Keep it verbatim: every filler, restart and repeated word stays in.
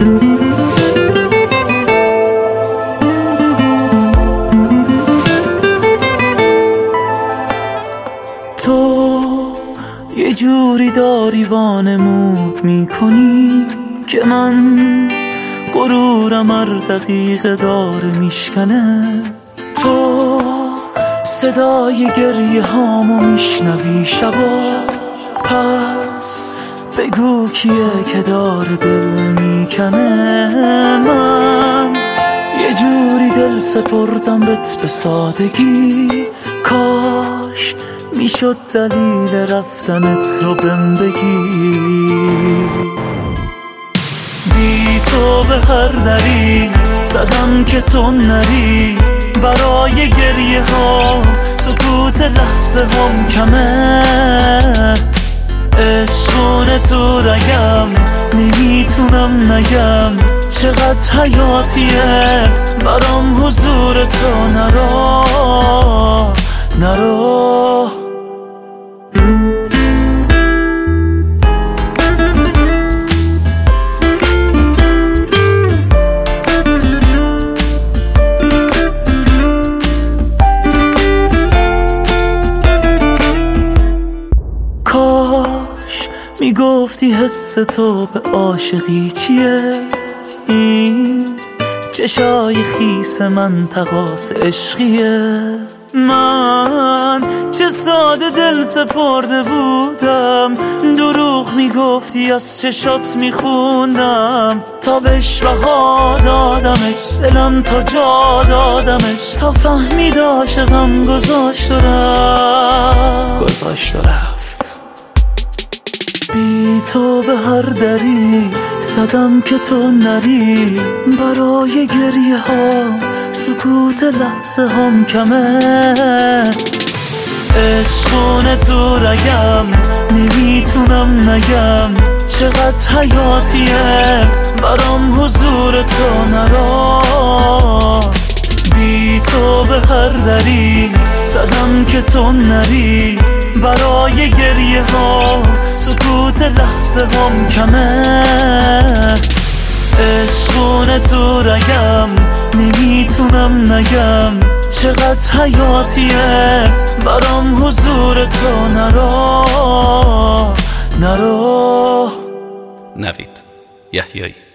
تو یه جوری داری وانمود میکنی که من غرورم هر دقیقه داره میشکنه. تو صدای گریه هامو میشنوی شبا، پس بگو کیه که داره دل میکنه. من یه جوری دل سپردم بهت به سادگی، کاش میشد دلیل رفتنت رو بهم بگی. بی تو به هر دری زدم که تو نری، برای گریه ها سکوت لحظه هم کمه. عشقونه تو رگم نمیتونم نگم، چقدر حیاتیه برام حضور تو. نرا نرا کاش میگفتی حس تو به عاشقی چیه، این چشای خیس من تقاس عشقیه. من چه ساده دل سپرده بودم، دروغ میگفتی از چشات میخوندم. تا بهش بها دادمش دلم تا جا دادمش، تا فهمید عاشقم گذاشت و رفت گذاشت و رفت. بی تو به هر دری زدم که تو نری، برای گریه ها سکوت لحظه هم کمه. عشقونه تو رگم نمیتونم نگم، چقدر حیاتیه برام حضور تو. نرا بی تو به هر دری زدم که تو نری، برای گریه ها سکوت لحظه هم کمه. عشقونه تو رگم نمیتونم نگم، چقدر حیاتیه برام حضور تو. نرا نرا. نوید یحیایی.